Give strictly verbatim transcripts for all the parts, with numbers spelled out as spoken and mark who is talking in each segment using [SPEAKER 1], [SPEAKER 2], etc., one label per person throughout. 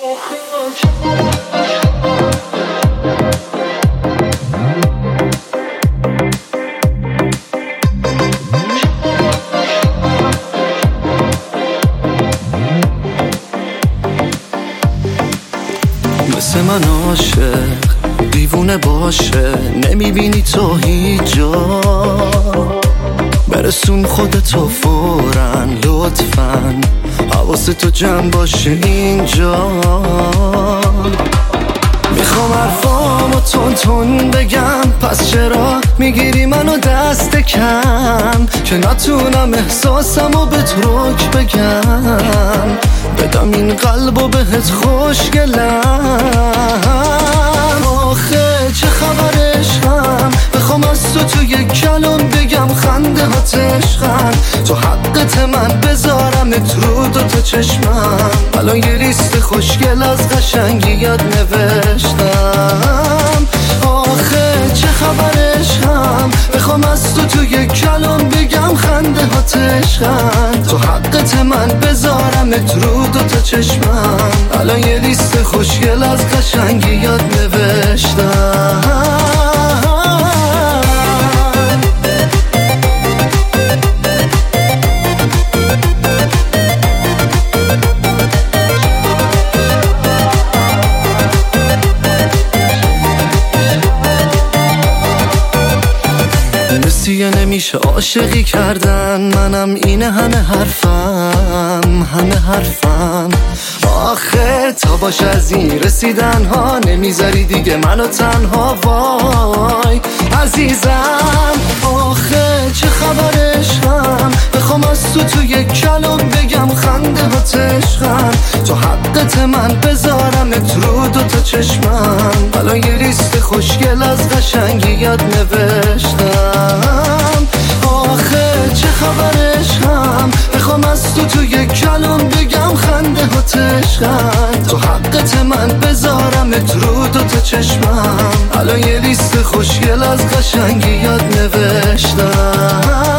[SPEAKER 1] مثل من عاشق دیوونه باشه، نمیبینی تو هیچ جا، برسون خودتو فوراً لطفاً، حواستو جمع باشه اینجا. میخوام حرفامو تون تون بگم، پس چرا میگیری منو دست کم که نتونم احساسمو بهت رک بگم، بدم این قلبو بهت خوشگلم. آخه چه خبر عشقم، بخوام از تو تو یک کلام بگم خنده ها عشقم، تو حقت من بذارمت رو دوتا چشمم، الان یه لیست خوشگل از قشنگیات نوشتم. آخه چه خبر عشقم، بخوام از تو تو یک کلام بگم خنده ها عشقم، تو حقت من بذارمت رو دوتا چشمم، الان یه لیست خوشگل از قشنگیات نوشتم. نسیه نمیشه عاشقی کردن، منم اینه همه حرفم همه حرفم. آخه تا باشه از این رسیدن ها، نمیذاری دیگه منو تنها، وای عزیزم. آخه چه خبر عشقم، بخوام از تو تو یک کلام بگم خنده ها عشقم، تو حقت من بذارمت رو دوتا چشمم، الان یه لیست خوشگل از قشنگیات نوشتم. آخه چه خبر عشقم، بخوام از تو تو یک کلام بگم خنده ها عشقم، تو حقت من بذارمت رو دوتا چشمم، الان یه لیست خوشگل از قشنگیات نوشتم.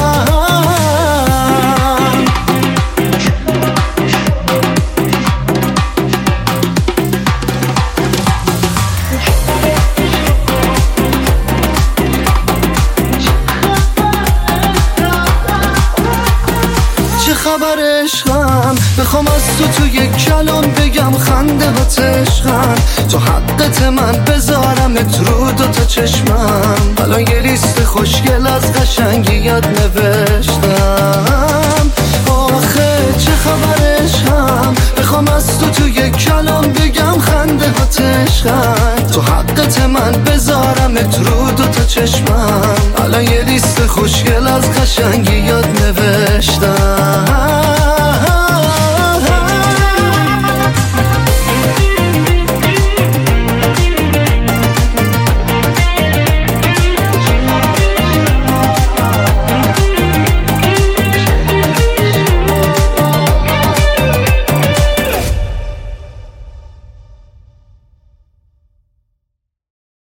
[SPEAKER 1] خبر عشقم، بخوام از تو تو یک کلام بگم خنده ها عشقم، تو حقت من بذارمت رو دوتا چشمم، الان یه لیست خوشگل از قشنگیات نوشتم. آخه چه خبر عشقم، بخوام از تو تو یک کلام بگم خنده ها عشقم، تو حقت من بذارمت رو دوتا چشمم، الان یه لیست خوشگل از قشنگیات نوشتم.